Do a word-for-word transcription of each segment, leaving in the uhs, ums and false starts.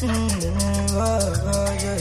Mm, oh, oh, yeah.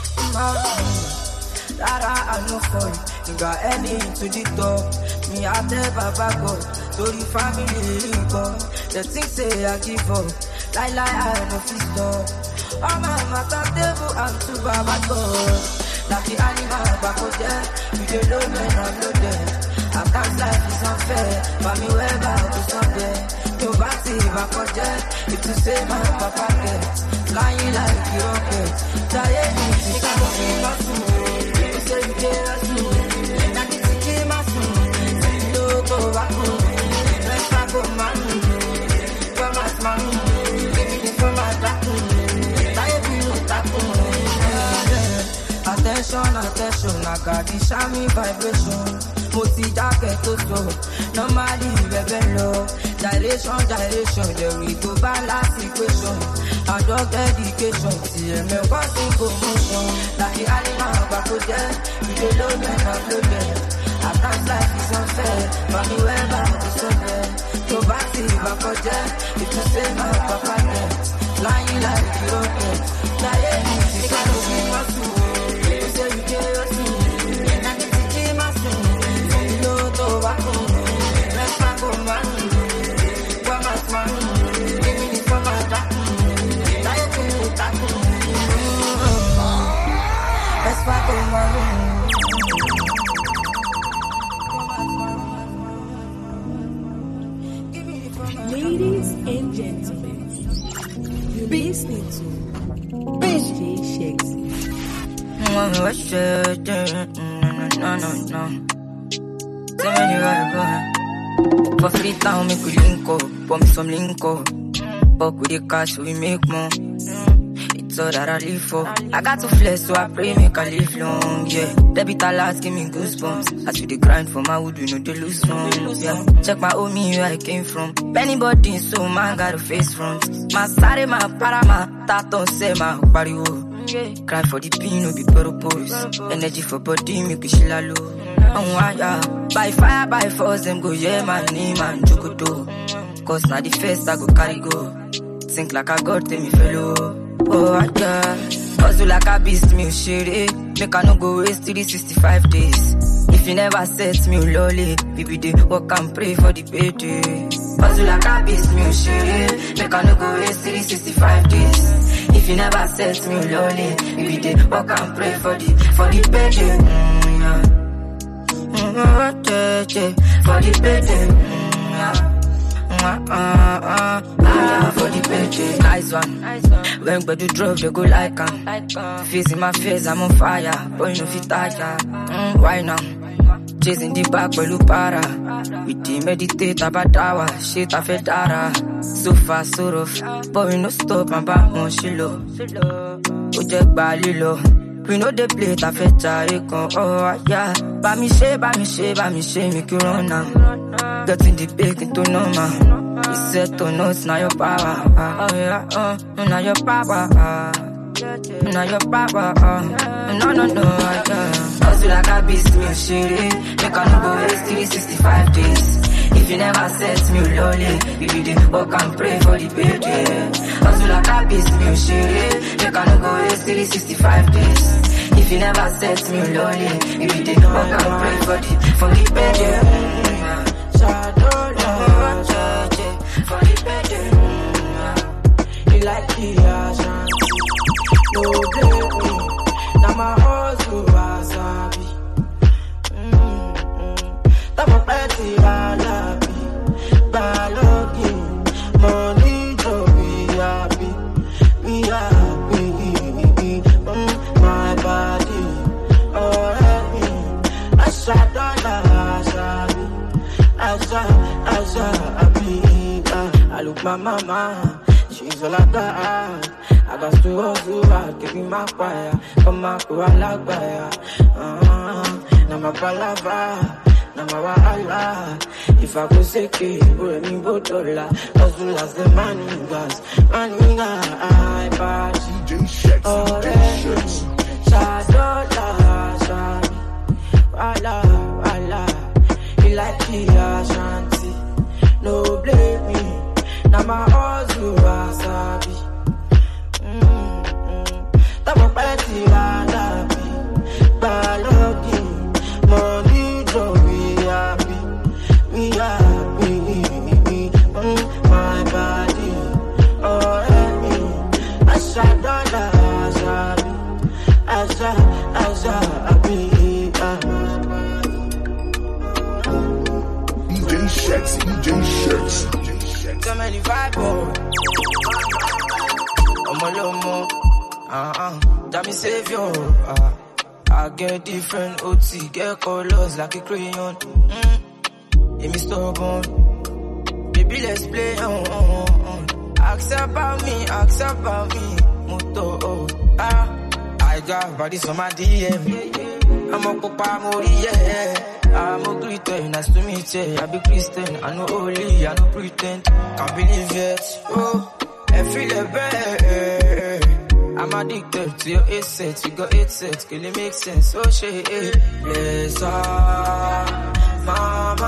Mm, Dada, I know for you. You got any to the top. Me, I tell Baba God. So the family go. The things say I give up. Lie, lie, I no fit stop. Oh, my matter table, I'm too Baba God. Like the animal back out there. You don't know me, I'm not there. I can't life is unfair. But me, where back to somewhere. Nobody back out there. If you say my papa gets flying like a rocket. Die, you can't see my soul. You say you care as you. Now this is game as you. You know go back home. Let's not go man. Come as man. Give me this from my back home. Die, you tap home. Attention, attention, I got the shiny vibration. Moti jacket to so, normally rebel low. Direction, direction, there we go balance equation. I dog dedication, see me passing commotion. Like the animal back to there, you don't know me, I'm loaded. At times life is unfair, but me where back to somewhere. So back to back to there, if you say my papa gets flying like a rocket. Die, you can't see my soul. You say you care of me, and it's a game of me. You know to back home, let's back home, man. Come as man, give me this from my back. Die to back home. Let's back home, man. Ladies and gentlemen, you're listening to D J Shakes. No, no, no, no. Tell me where I go. For free town, make we link up. Pour me some link up. Fuck with the cash, so we make more. It's all that I live for. I got to flex, so I pray make I live long, yeah. Debit alerts give me goosebumps. As we the grind for my wood, we know they lose some, yeah. Check my homie where I came from. Anybody, so man got a face front. My sare, my para, my tato, say my pariwo. Cry for the pain, no be purpose. Energy for body, make we shilla low. Oh, yeah. By fire, by force, them go, yeah, my name, man, Jokoto. Cause now the first I go carry go. Think like I got them, fellow. Oh, yeah. Hustle like a beast, me, shitty. Make I no go waste three sixty-five days. If you never set me, lolly, baby, they work and pray for the payday. Hustle like a beast, me, shitty. Make I no go waste three sixty-five days. If you never set me, lolly, baby, they work and pray for the, for the payday. Mm, yeah. Mm, yeah, yeah. For the payday. Mm, yeah. Uh, uh, uh, uh, for the payday. Nice one. When but do drop, they go like am. Facing my face, I'm on fire. But you know fit tire. Mm, why now? Chasing the back, but look para. We team meditate about hour. Shit, I feel dara. So far, so rough. But we no stop, I'm back on shilo. Ojek balilo. We know the plate, I feel tired. Oh, yeah. Ba mi she, ba mi she, ba mi she, make you run now. Getting the bacon to normal. You said to know it's not your power. Uh, oh yeah, uh, not your power. Uh, not your power. Uh, no, no, no. Uh, Hustle like a beast, me shitty. Make I no go waste three sixty-five days. If you never set me lolly, you be the work and pray for the payday. Hustle like a beast, me shitty. Make I no go waste three sixty-five days. If you never set me lolly, you be the work and pray for the, for the payday. Mm, shadow, love, for the payday. Mm, you like the ocean. No blame me. Now my hustle wasabi. Mm-hmm. That's my petty alabi. Balogi. Money to be happy. Be happy. Mm, my body. Already. I shot dollar. I shot, I shot, I be. I look my mama. She's all I got. I got to hustle hard, give me my fire. Come my crew, I like fire. Uh, now my palava, now my wahala. If I go sick, bro, me botola. Hustle as the money gas, money gas. I buy D J Shakes, already. Shadola, shadi, wala, wala. You like the Ashanti, no blame me. Now my hustle wasabi. Mm. Shakes, D J Shakes. So many vibe, oh. I'm a lomo, uh-uh, that me savior, uh. I get different O T, get colors like a crayon, mm. Yeah, me stubborn, baby let's play, on, uh, uh, uh. Ask about me, ask about me, moto, oh, ah. I got bodies on my D M, I'm a papa mori, yeah. I'm a Christian, nice to meet you. I be Christian, I know holy, I know pretend. Can't believe it, oh, I feel it bad. I'm addicted to your eight sets, you got eight sets, can it make sense? Oh shit, yes, ah, mama,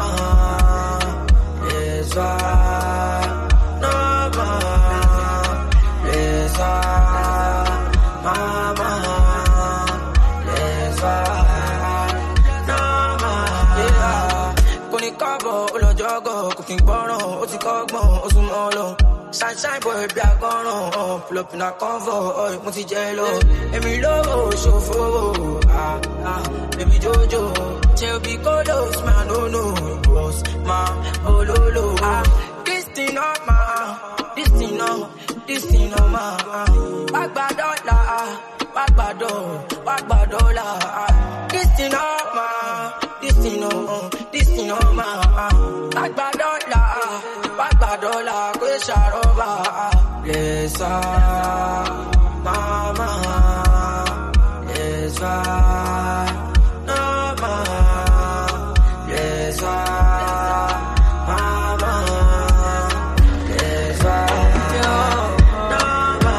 yes, ah, no, mama, yes, ah, mama, yes, ah. Cooking bono, oti kogbon, osumolo. Sunshine boy, be a gone, pull up in a convo, multi jello. Emi low, chauffeur, ah, ah, baby Jojo. Chebi colos, man, no, no, boss, ma, oh, lolo, ah. This thing on ma, this thing on, this thing on ma. Bagba dollar, bagba dollar, bagba dollar. This thing on ma, this thing on, this thing on ma. Bagba dollar, bagba dollar, kwe sharoba. Lesa, mama, lesa, mama, lesa, mama, lesa, mama.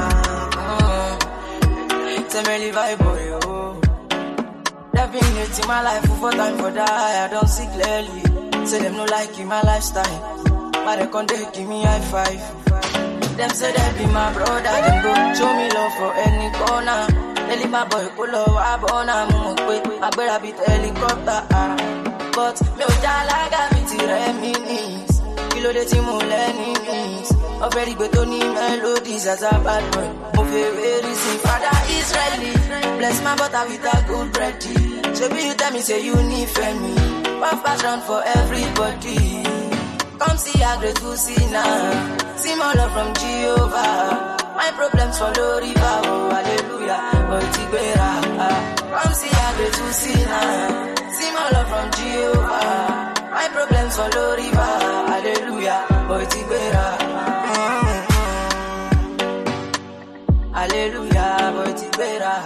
Tell me live I boy, oh. Definitely my life for time for die. I don't see clearly. Say them no like in my lifestyle. But they can't give me high five. Them say they be my brother. Them go show me love for any corner. They leave my boy pull up, I born a move quick. I better beat helicopter. But me o jala ga mi ti reminis. Kilo de ti mo leninis. Already go to ni melodies as a bad boy. Move very see father Israeli. Bless my butter with a good bread. So be you tell me say you need me. One passion for everybody. Come see a grateful sinner. See more love from Jehovah. My problems follow river. Oh, hallelujah. Oh, Tibera. Come see a grateful sinner. See more love from Jehovah. My problems follow river. Hallelujah. Oh, Tibera. Hallelujah. Oh, Tibera.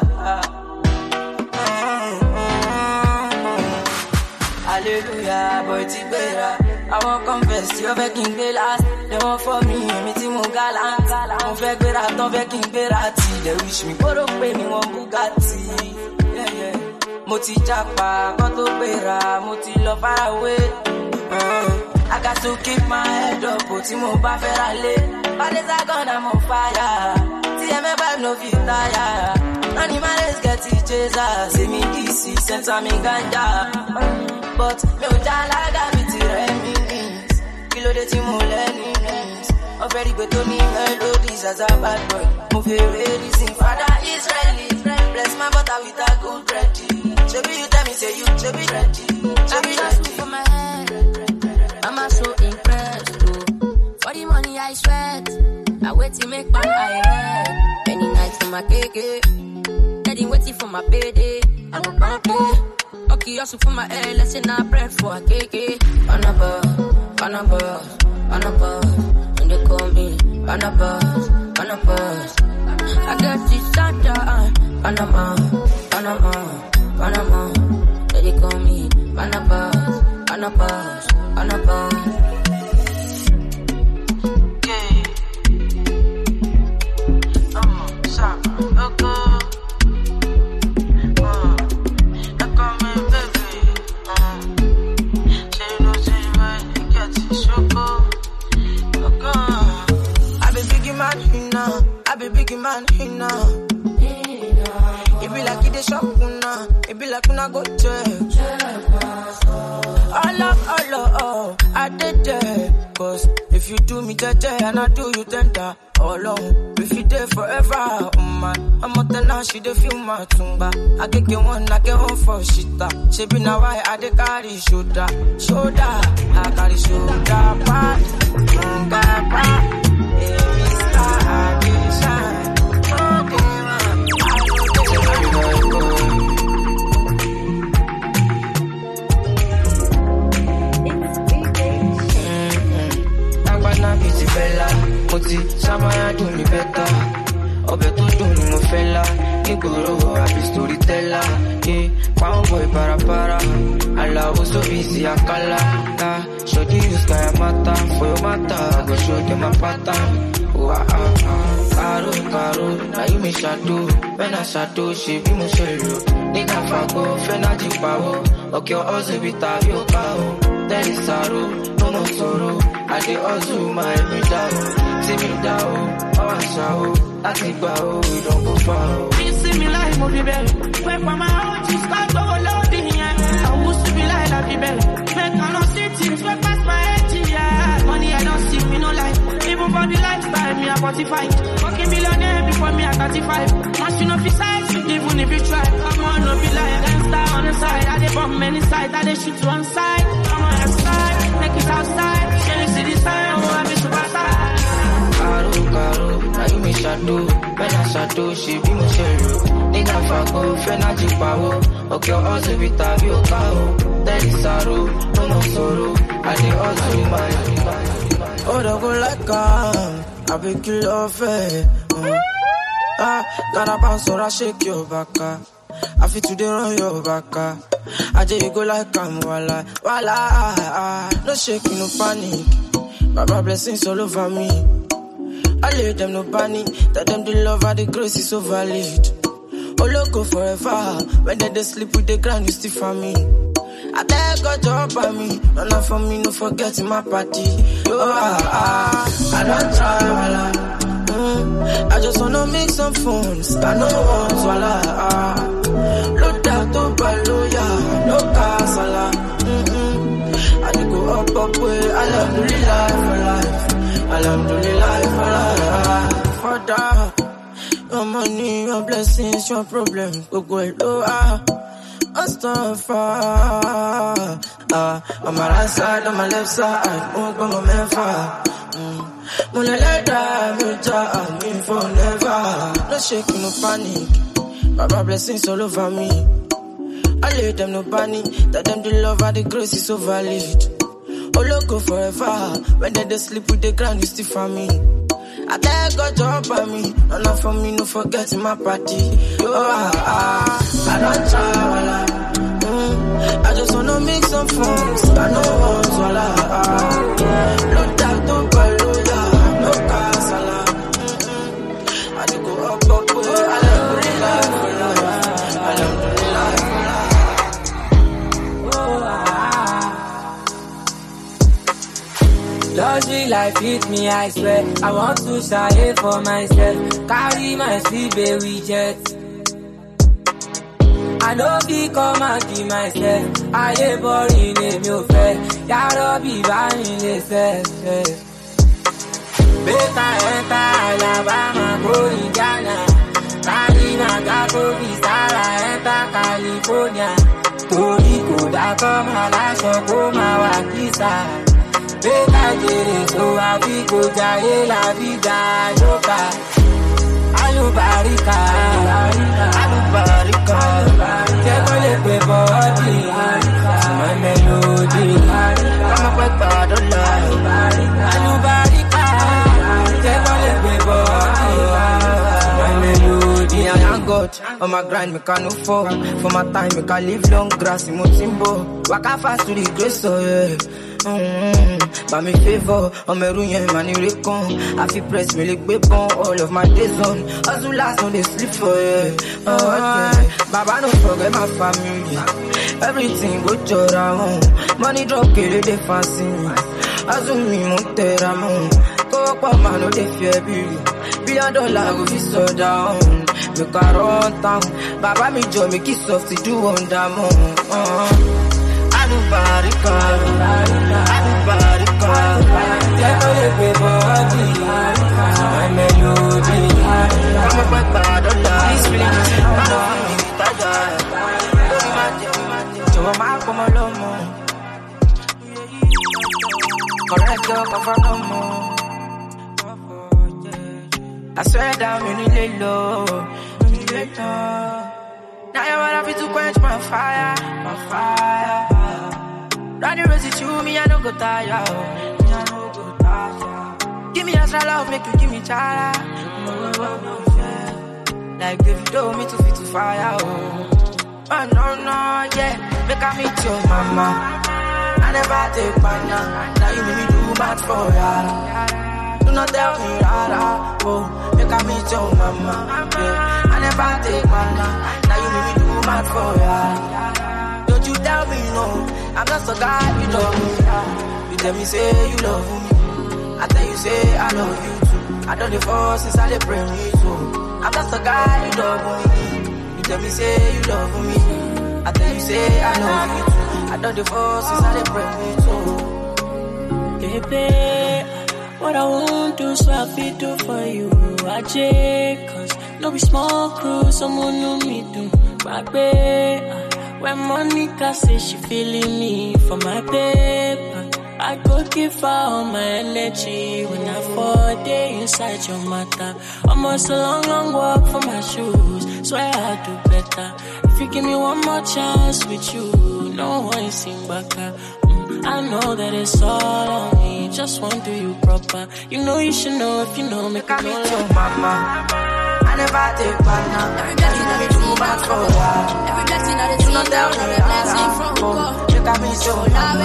Hallelujah, boy, Tibera. I won't confess, you're begging the last. They want for me, me team on galant. I'm begging at don't begging Berati. They wish me go to pay me one Bugatti. Yeah, yeah. Moti Japa, got to Bera, Moti love far away. Uh, I got to keep my head up, but I'm on Baferale. But it's a gun, I'm on fire. See, I'm a vibe, no fit tire. Animals get it, Jesus. See me D C, send some ganja. But me o jala ga mi ti reminis. Kilo de ti mo leninis. Already go to ni melodies as a bad boy. Move very sing father Israeli. Bless my butter with a good bread. Chebi you tell me say you chebi ready. Chebi ready for my head. I'm so impressed too. For the money I sweat. I wait to make my eye red. Many nights for my cake. Daddy waiting for my payday. I go back play. Okay, also for my head, let's say now bread for a cake. On a bus, on a bus, on a bus. When they call me, on a bus, on a bus. I got this Santa, Panama, Panama, Panama. They call me, on a bus, on a bus, on a bus. Yeah. Um, sorry, okay. I be big man, hina. It be like it is shop, una. It be like una go check. All up, all up, oh, I did it. Cause if you do me jaja and I do you tender, all alone, if you there forever, oh man. I'm out there now, she dey feel my tumba. I get get one, I get one for shita. She be now why I dey carry shoulder, shoulder. I carry shoulder, part, shoulder, part. Every star I dey shine. Oh, damn, I know Bana biti bella, moti samaya do me better. Obe to do ni mo fella, igoro happy storyteller. Eh, pound boy para para, Allah was so busy akala. Ah, show the use kaya mata, for your mata, go show them my pattern. Oh ah ah, caro caro, now you me shadow, when I shadow she be mo shelo. Nigga fago, fena di pao, okay also be tabio kao. There is sorrow, no more sorrow. I dey hustle my every down. See me down, oh I show. I think about we don't go far. You see me like movie belly. When for my heart you start to load in here. I used to be like happy belly. Make I no see things when pass my head, yeah. Money I don't see me no life. Even for the lifestyle me I forty-five. Fucking millionaire before me I thirty-five. Once you know fi size, even if you try. Come on, no be like gangsta on the side. I dey bomb many sides, I dey shoot one side. Come on outside, make it outside. Shall you see this time? Oh, I be superstar. Caro, caro, now you me shadow. When I shadow, she be my shero. Nigga fago, fena di pao. Okay, also be tabio kao. There is sorrow, no more sorrow. I dey hustle my. Oh, don't go like um, I be kill off it. Ah, gotta bounce or I shake your back. I feel today run your back. I just go like I'm wala, wala. No shaking, no panic. Baba blessings all over me. I lay them no panic. Tell them the love and the grace is so valid. Oh, look, go forever. When they, they sleep with the ground, you still for me. I beg God to help by me. No, not for me, no forgetting my party. Oh, ah, ah, I don't try, wala. Mm, I just wanna make some phones. I know want wala. Ah, look down to Baloya, no casala. Mm-mm. I go up, up, way. Alhamdulillah for life. Alhamdulillah for life. For that, your money, your blessings, your problems. Go go low, ah. Astaghfar. Ah, on my right side, on my left side. Oh, go my man far. Mona leda, muja, me for never. No shaking, no panic. Baba blessings all over me. I lay them no panic. Tell them the love and the grace is so valid. Oh, look, go forever. When they, they sleep with the ground, you still for me. I beg God to help by me. No, not for me, no forgetting my party. Oh, ah, ah, I don't try, wala. Mm, I just wanna make some phones. I know what's wala. Ah, look down to Baloya, no casala. Mm-mm. I just go up, up, way. Alhamdulillah for life. Alhamdulillah for life. Oh, ah. Luxury life hit me, I swear. I want to shy for myself. Carry my sleep, baby jet. I know be come and give myself. I ain't boring, name your fair. Yaro be buying myself. Beta enter Alabama, go in Ghana. Carina, Gago, Vistara, enter California. Tori, Koda, come, Halasho, go, Mawakisa. Beta jere so happy go jaye la vida loca. Alubarika, alubarika, take all the body, my melody. Come up with bad love. Alubarika, take all the body, my melody. I am God on my grind, me can no fall. For my time, me can live long grass in Motimbo. Waka fast to the grace, so yeah. Mm-hmm. By me favor, on me ruin, man, you recon. I feel press me like baby, all of my days on. Hustle last, no they sleep for you. Oh, okay. Baba, don't forget my family. Everything go to around. Money drop, kill it, they fancy me. Hustle me, montera, mon. Go up, man, no they fear me. Billion dollar, go be so down. Make a run town. Baba, me joy, make it soft, to do on that mon. Uh-huh. Alubarika, Alubarika, Correct up, I no more. I swear down, you need lay low. You need lay low. Now you wanna be to quench my fire, my fire. Running rosy to me, I don't go tired. Me, I don't go tired. Give me extra love, make you give me chara. No, no, no, no, yeah. Like David, do me to fit to fire. Oh, oh no, no, yeah. Make I meet your mama. I never take banana. Now you make me do bad for ya. Do not tell me rara. Oh, make I meet your mama. Yeah. I never take banana. Now you make me do bad for ya. Don't you tell me no. I'm not so guy you love me. You tell me say you love me. I tell you say I love you too. I done the force since I dey pray me too. I'm not so guy you love me. You tell me say you love me. I tell you say I love you too. I done the force since I dey pray me too. Baby, what I won't do so I feel do for you. I check, cause no be small crew, someone know me do. My baby, when Monica says she feeling me for my paper, I go give her all my energy when I fall day inside your matter. Almost a long, long walk for my shoes. Swear I'll do better. If you give me one more chance with you, no one sing back. Mm, I know that it's all on me. Just want to do you proper. You know you should know if you know me. Make I meet your mama. I never take banana. Every blessing I do bad for ya. Every blessing I do not tell me the blessing from God. Make I meet your mama.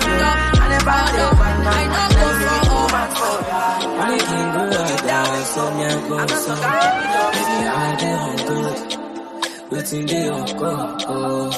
I never take banana. I know go for bad for ya. I can go out there, so me I go so. Baby, I don't good. Waiting day on go.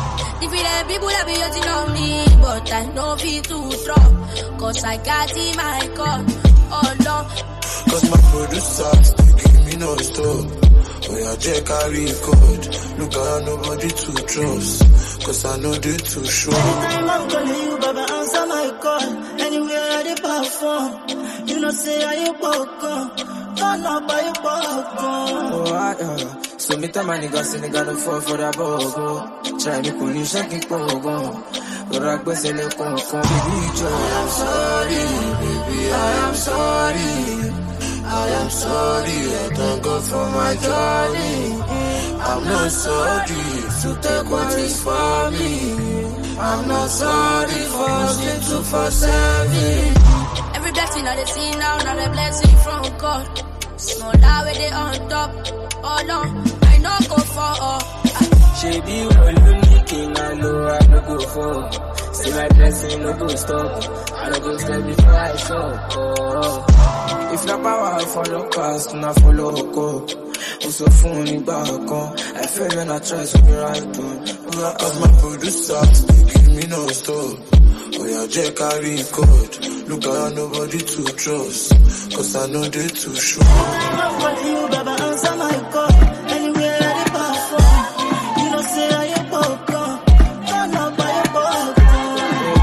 If it ain't people that be waiting on me, but I know feel too strong. Cause I got in my car. Oh no. Cause my producers, they give me no stop. When I check carry code, look at nobody to trust. Cause I know they too sure. Anytime I'm calling you, Baba, answer my call. Anywhere they perform, you know say I ain't welcome. Turn up by your popcorn. Oh, I, uh, so me tell my niggas, say nigga don't fall for that bogo. Try me pull you, shaking pogo. But I go say look on, come baby, Joe. I am sorry, baby, I am sorry. I am sorry, I thank God for my journey. I'm not sorry to take what is for me. I'm not sorry for sleep to for seven. Every blessing I they see now, not a blessing from God. Small that way they on top. Oh no, I know go for all. She be rolling, king, I know I no go for. See my blessing, no go stop. I no go step before I show. Oh. If na power, I follow past, na follow go. Also phone back on. I feel when I try to be right on. Cause my producers, they give me no stop. Oh yeah, J carry code. Look at nobody to trust. Cause I know they too sure. I'm calling you, Baba, answer my call. Anywhere they perform, you know say I ain't welcome. Turn up by your popcorn.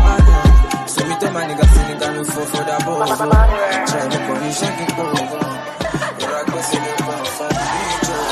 So me tell my niggas, say nigga no fall for that bogo. Try me for me, shaking pogo. But I go say look on for me, Joe.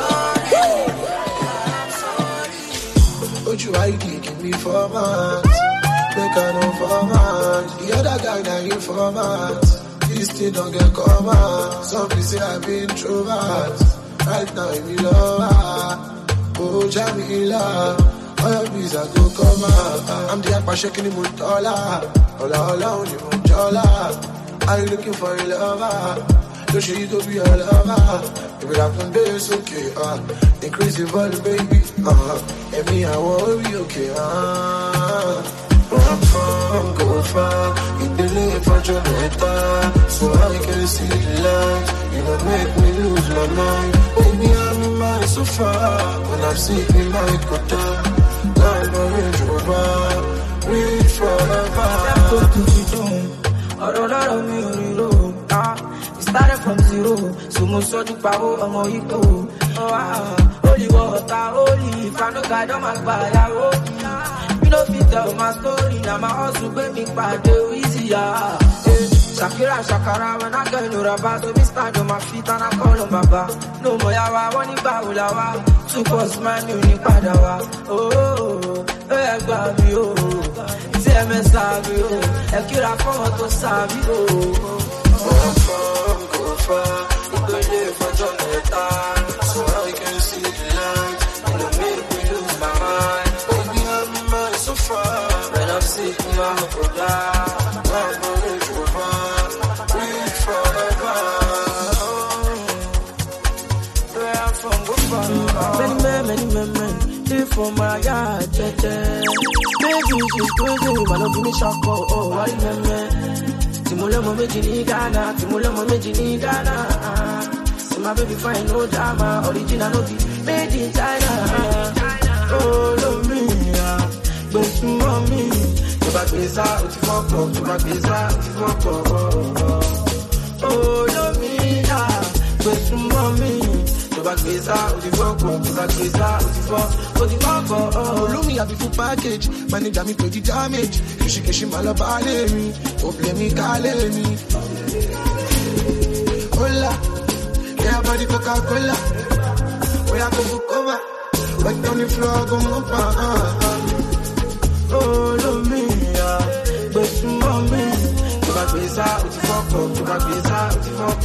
I'm sorry. Don't you like give me format? Make I know format. The other guy that you format. This thing don't get covered. Some people say I've been introvert. Right now I'm in love. Oh, Jamila. All your bees are go come out. I'm the akpa shaking the mutola. Ola ola only mutola. Are you looking for a lover? Don't you go be a lover? If it happen, it's okay. Uh, increase the volume, baby. Uh, and me, I won't be okay. Uh, I'm from, go far. In the lane for Jamaica, so I can see the light. You don't make me lose my mind. Baby, I'm in my sofa. When I'm sleeping, my quota. Like a Range Rover, reach forever. Ọ̀rọ̀ lọ́rọ̀ mi ò rí ro. It started from zero, so mo sọ́jú pawó ọmọ ipò. Olùwọ̀ ọ̀tá olì ìfanúgàdọ́ máa gbà yàwó. Mi no fit tell my story, na my hustle gbé mi pàdé easier. Shakira, Shakara, when I get no rubber, so me stand on my feet and I call on my bar. No more yawa, one ni bawulawa, two boss man, you ni padawa. Oh. ẹ gbà mí o. Tí ẹ mẹ́ sábì o, ẹ kíra fọ́mọ tó sábì o. Go far, go far, ìgbélé fọjọ́ mẹ́ta. So I can see the light, and it make me lose my mind. Baby, I'm mine so far. When I'm sick, my brother. I'm gonna go far, reach forever. Where I'm from, go far. Many men, many men, men, live from my yard, cheche. Baby, she's crazy, my love give me shock, oh, oh, why men, men? Timulemo meji ni Ghana, Timulemo meji ni Ghana. See my baby fine, no drama, original no be made in China. Oh, love me, but to mommy, to back this out, to fuck up, to back this out, to fuck up. Oh, love me, but to mommy, to back this out, to fuck up, to back this out, to fuck up. Oh, look me, I be full package. Manager me pay the damage. Kishi kishi malabale me. Oh, play me, kale me. Hola, yeah, body Coca-Cola. Where I go for cover. Wet on the floor, go move Oh, love me, but to mommy, to back this out, to fuck up, to back this out, to fuck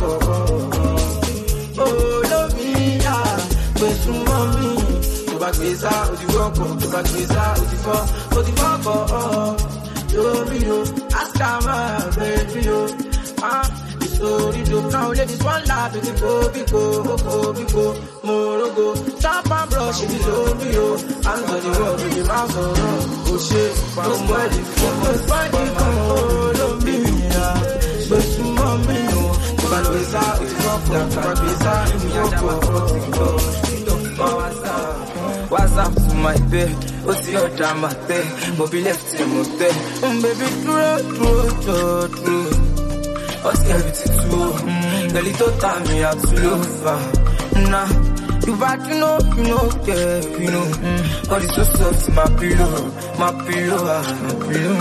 up. Oh, love me, but to mommy. Back this out, you walk up, back this out, you fall, but you walk up, yo, yo, ask my baby, yo, ah, it's so you now let this one laugh, it's go, go, go, go, more go, stop and brush, it's so yo, and the world, with the mouth, oh, shit, don't worry, don't find it, oh, don't be me, but to mommy, back this out, you walk up, back this out, you walk up, what's up to my bed? What's your drama there? Bobby left him up there. Um, baby, true, true, true, true. What's everything true? The little time me out to love. Nah, you bad, you know, you know, yeah, you know. But it's so soft, my pillow, my pillow, my pillow.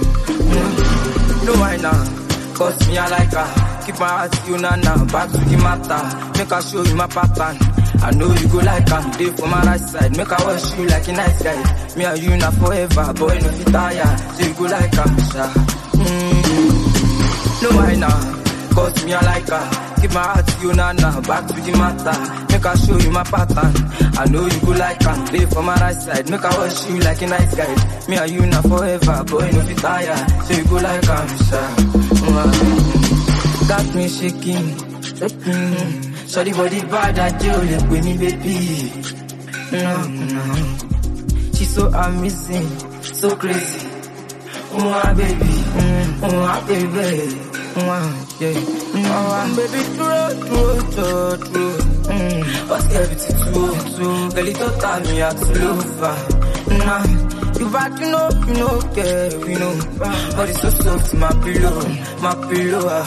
No, why now? Cause me, I like her. Keep my heart, you know, now. Back to the matter. Make her show you my pattern. I know you go like I'm there for my right side. Make I wash you like a nice guy. Me and you not forever, boy, no fit tire. So you go like I'm shy. Mm. No, why now? Cause me I like her. Keep my heart to you now, now. Back to the matter. Make I show you my pattern. I know you go like I'm there for my right side. Make I wash you like a nice guy. Me and you not forever, boy, no fit tire. So you go like I'm shy. Mm. Got me shaking, shaking. Sorry body bad that you live with me, baby. No, no. She's so amazing, so crazy. Oh, my baby. Oh, my baby. Oh, yeah. Oh, baby, true, true, true, true. Mm. What's everything true, true? Girl, you don't tell me how to love. Nah, you bad, you know, you know, yeah, you know. But it's so soft, my pillow, my pillow.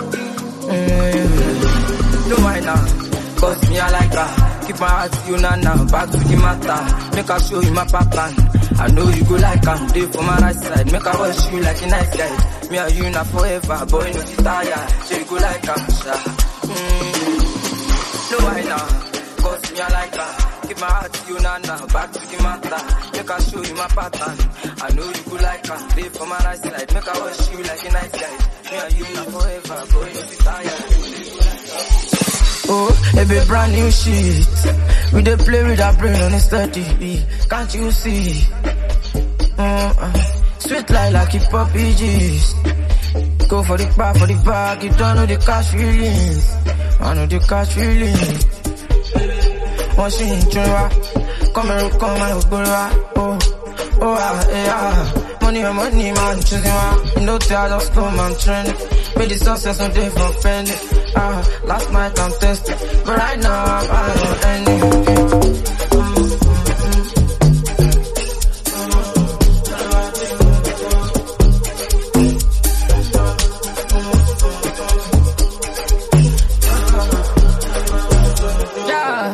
Mm. No, why now? Cause me, I like her. Keep my heart to you now, now. Back to the matter. Make her show you my pattern. I know you go like I'm there for my right side. Make her wash you like a nice guy. Me and you not forever, boy, no fit tire. So you go like I'm shy. Mm. No, why now? Cause me, I like her. Keep my heart to you now, now. Back to the matter. Make her show you my pattern. I know you go like I'm there for my right side. Make her wash you like a nice guy. Me and you not forever, boy, no fit tire. Oh, a bit brand new shit. We dey play with our brain on a steady. Can't you see? Uh-uh. Sweet like like hip hop G's. Go for the bar, for the bag. You don't know the cash feelings. I know the cash feelings. Once you in Chua, come and come and go. Oh, oh, ah, yeah. Money, money, man, choosing one. You know, I just come and trend. Made the success on day from friend. Ah, last night I'm tested, but right now I'm out on anything. Yeah.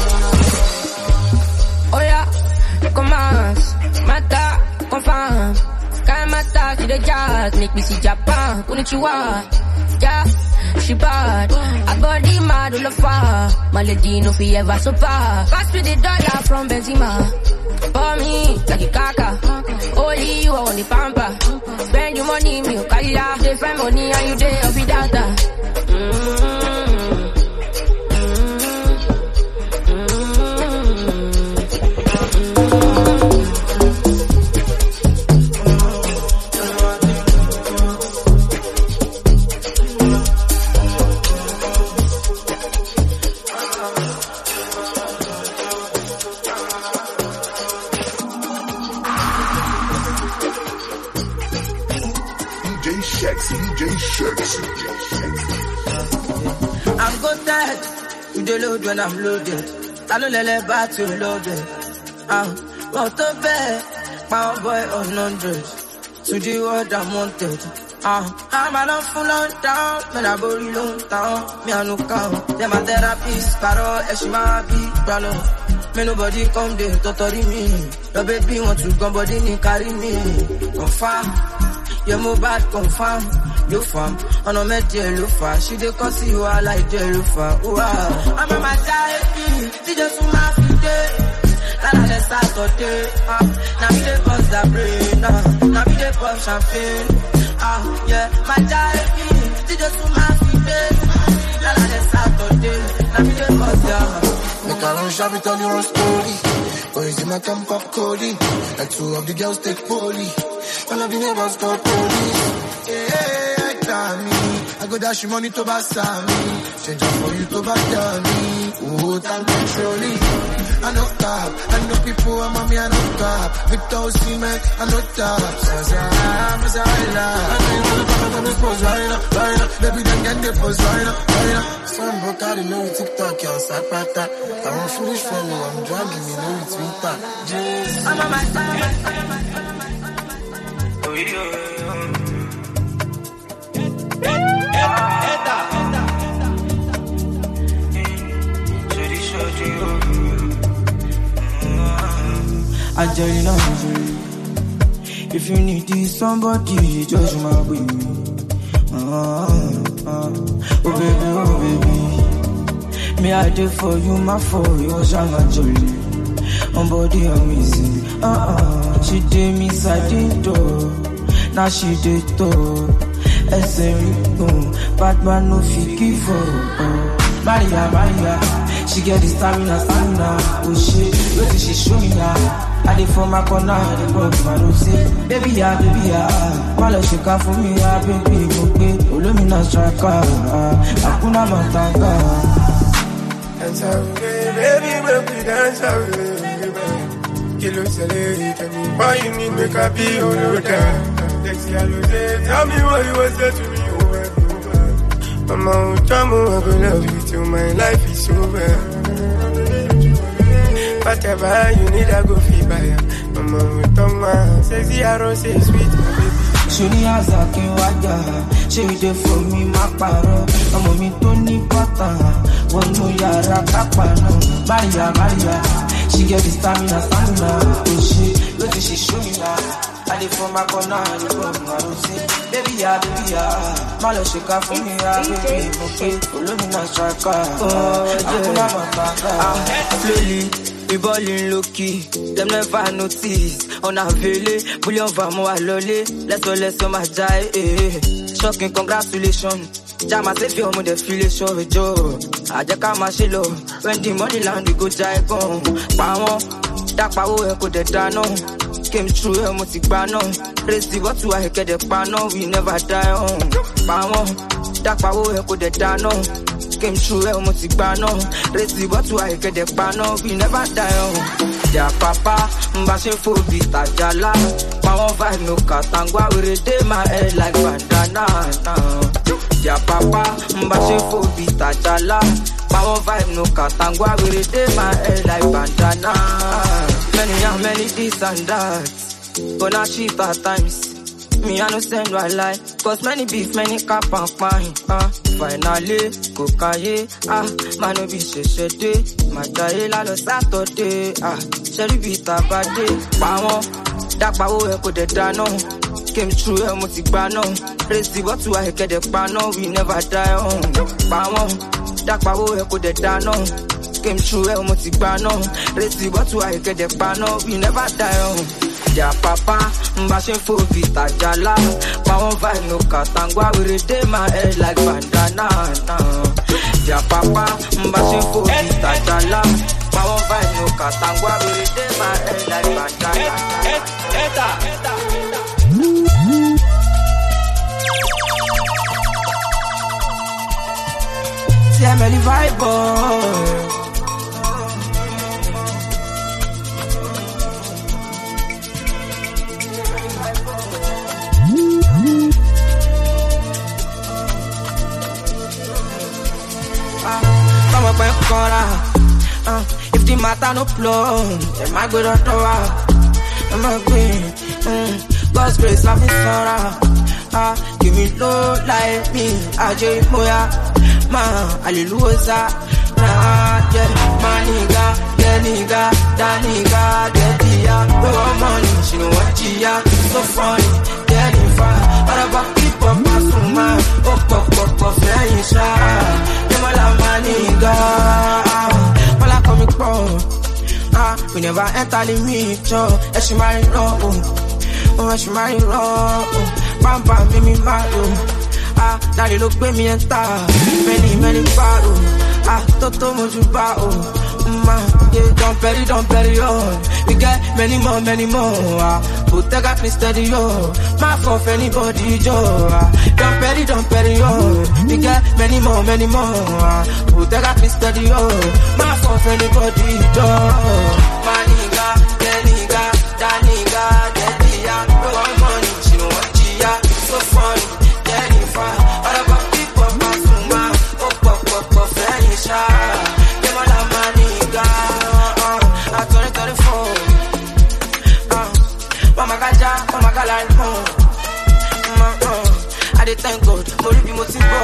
Oh yeah, commence, mata, confirm. Sky mata, to the jazz, make me see Japan, konnichiwa. Yeah. She bad, I body mad all of her. My lady no fi ever so far. Pass me the dollar from Benzema. For me, like a kaka. Only you on the pamper. Spend your money, me kaya. They find money and you day up without that. I'm good dead. You the load when I'm loaded. I don't let it back to loaded. Ah, what the bed? My boy on hundred. To the world I'm wanted. Ah, I'm a full on down. Man, I body long down. Me, I no count. Them a therapist. Paro, Eshima, be brano. Me nobody come there, totally me. Your baby want to come, body ni carry me. Confirm. You move bad, confirm. You fam, on a met Jelufa. She dey cause you are like Jelufa. Wow. I'm a my child, she just to my feet. Now let's start today. Ah, now me dey cause the brain. Ah, now me dey pop champagne. Ah, yeah, my child, she just to my feet. Now let's start today. Now me dey cause the. Make I run shabby, tell your story. Boys in my camp pop Cody. Like two of the girls take poly. All of the neighbors call police. Yeah. Me. I go dash you money to buy me. Change up for you to buy me. Oh, time controlling. I know cap. I know people, I'm on me, I know cap. Victor Seaman, I know top. Saza, Mazaila. I know you wanna come and expose right now, right now. Baby, then get the post right now, right now. Some broke out, you know you TikTok, you're Sapata. I want foolish for me, I'm dragging you, know you Twitter. Jeez. I'm on my time. Oh, yeah. Angelina, if you need this somebody, just my baby. Ah, ah. Oh baby, oh baby, me I did for you, my for you, Shang Angelina. On body amazing. Ah ah, she did me side door, now she did door. S M bad man no fit give up. Maria, Maria, she get the stamina, stamina. Oh shit, what did she show me now? I did for my corner, I did for my rose. Baby, yeah, baby, yeah. Mala shika for me, yeah, baby, okay. Olumina straka, Akuna Matanga. Dance away, baby, baby, dance away. Kilo Sele, tell me why you need make up be on your time. Lexi, tell me what you was there to me over and over. Mama, Jamu, I will love you till my life is over. Whatever you need, I go feel by ya. Mama, with Toma, sexy arrow, say sweet, my baby. Shuni Azaki Waja, she did for me, my paro. I'm a me Tony Pata, one no yara capano. Maria, Maria, she get the stamina, stamina. Oh shit, what did she show me now? I did for my corner, I did for my rose. Baby, yeah, baby, yeah. Malo shika for me, yeah, baby, okay. Olumina straka, Akuna Matanga. Slowly. We ballin' low key, them never notice. On a vele, bullion va mo alole. Let's go, let's go, my jai, eh. Shocking, congratulations. Jama say fi omo defilation with Joe. Ajeka ma she lo. When the money land, we go jai gon. Pa won, dak pa wo e ko de dano. Came true, e mo ti gba no. Raise the bottle, I get the pano. We never die on. Pa won, dak pa wo e ko de dano. Came true, I almost bano. Raise the bottle, I get the pano. We never die on. Yeah, papa, mbashin for beat tajala. Power vibe no katangwa. We redeem my head like bandana. Yeah, papa, mbashin for beat tajala. Power vibe no katangwa. We redeem my head like bandana. Many and many this and that. Gonna cheat at times. Me I no send no lie, cause many beef, many cap and pine. Ah, finally, cocaine. Ah, man no be sheshede. My jail la lo Saturday. Ah, sherry beat a bad day. Pawon, dak pa wo e ko de dano. Came true, e mo ti gba no. Raise the bottle, I get the pano. We never die on. Pawon, dak pa wo e ko de dano. came true, El Motigano. Resi, what do I get the pano? We never die on. Ja papa, mbashin for vita jala. Power vibe no katangwa, we retain my head like bandana. Ja papa, mbashin for vita jala. Power vibe no katangwa, we retain my head like bandana. Eta, eta, yeah, me the vibe, boy. Come up and corner. Uh, if the matter no flow, then my good on I'm a queen. Mm, God's grace, love is sorrow. Ah, give me low like me, I J Moya, man, hallelujah. Nah, yeah, my nigga, yeah, nigga, that nigga, that dia, no money, she know what dia, so funny, yeah, you fine. All about people, Masuma, oh, pop, pop, pop, very shy. Never love my nigga, all I come from. Ah, we never enter the meter, and she marry wrong, oh, she marry wrong. Bam bam, make me mad, oh. Ah, daddy look at me and ta. Many, many bottle. Ah, toto mojuba, oh. Man, yeah, don't bury, don't bury, oh. We got many more, many more. Ah, put the got me steady, oh. My fault, anybody, Joe. Ah, don't bury, don't bury, oh. We got many more, many more. Ah, put the got me steady, oh. My fault, anybody, Joe. My nigga, that nigga, that nigga, that nigga, no money. So funny, Jennifer. All about people, Masuma. Oh, pop, pop, pop, very shy. Them all have money, girl. I'm twenty twenty-four. Uh, Mama Gaja, Mama Galan, home. I did thank God, Mori be motivo.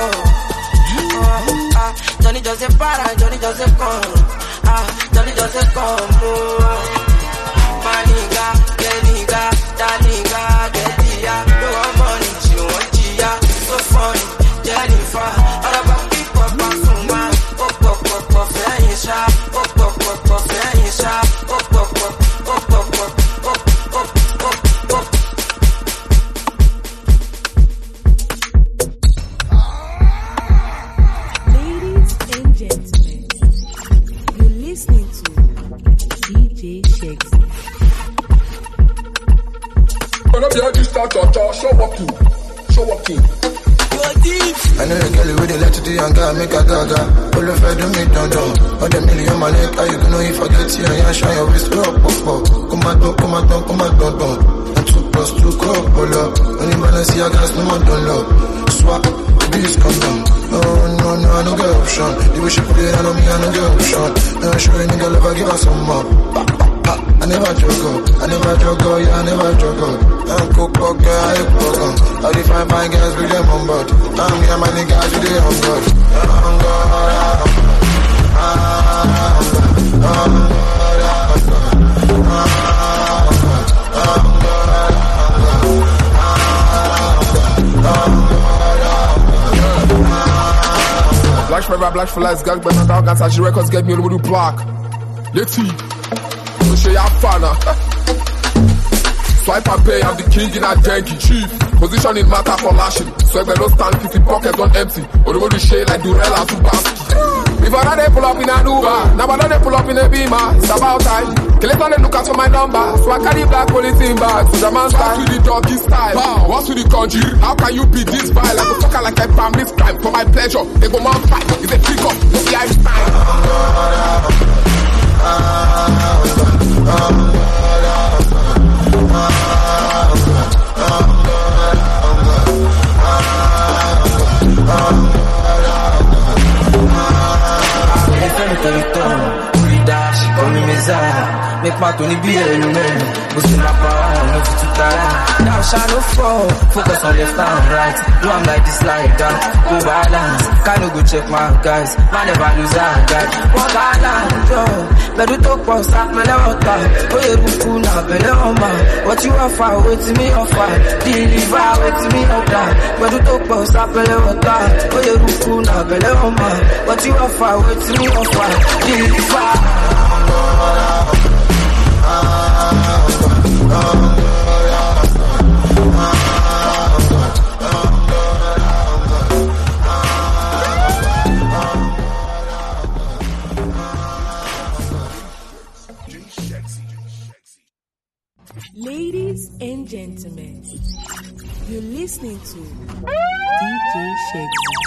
Johnny Joseph para, Johnny Joseph come. Ah, Johnny Joseph come. My nigga, that nigga, that nigga, that dia, no money. So funny, Jennifer. All about people, Masuma. Oh, pop, pop, pop, very shy. Oh, pop, pop, pop, very shy. Oh, pop, pop, oh, pop, pop, oh, oh, oh, oh. Ladies and gentlemen, you're listening to D J Shakes. Gonna be a distant touch, show up you, show up you. I know the girl with the letter to the young guy, make a gaga. All of her do me down down. All the million my neck, how you gonna if I get you and you shine your wrist up, up, up. Come on, down, come on, down, come on, down, down. And two plus two, go up, pull up. Only balance your gas, no more don't love. Swap, baby, just come down. No, no, no, I don't get option. The way she put it on me, I don't get option. No, I'm sure a nigga love, I give her some more. I never joke up, I never joke up, yeah, I never joke up. I'm cook, cook, girl, I cook up. All the fine, fine girls with them on board. I'm here, my niggas with them on board. I'm God, I'm God, I'm God, Black forever, black for life, gang, but not dog, and Sachi Records get me a little black. Let's see. Show ya fana. Swipe and pay, I'm the king in a denky chief. Position in matter for lashing. So if they don't stand, fifty pockets don't empty. Or the body shade like Durella to Bansky. Before that they pull up in an Uber, now but they pull up in a Beamer. It's about time. Kill it on the look out for my number. So I carry black police in bag. To the man's style, to the doggy style. Wow, what's with the country? How can you beat this by like a fucker like a family crime? For my pleasure, they go mount fight. It's a trick up, no the ice time. She call me Miss desire. Make my Tony be a man. Boost in my power, no fit to tire. Now shall no fall. Focus on left and right. Do I'm like this, like that. Go balance. Can you go check my guys? Man never lose a guy. One balance, yo. But you talk about stop me water. Oh, you do fool now, belly on man. What you offer, wait to me offer. Deliver, wait to me offer. But you talk about stop me water. Oh, you do fool now, belly on man. What you offer, wait to me offer. Deliver. Ladies and gentlemen, you're listening to D J Shagzy.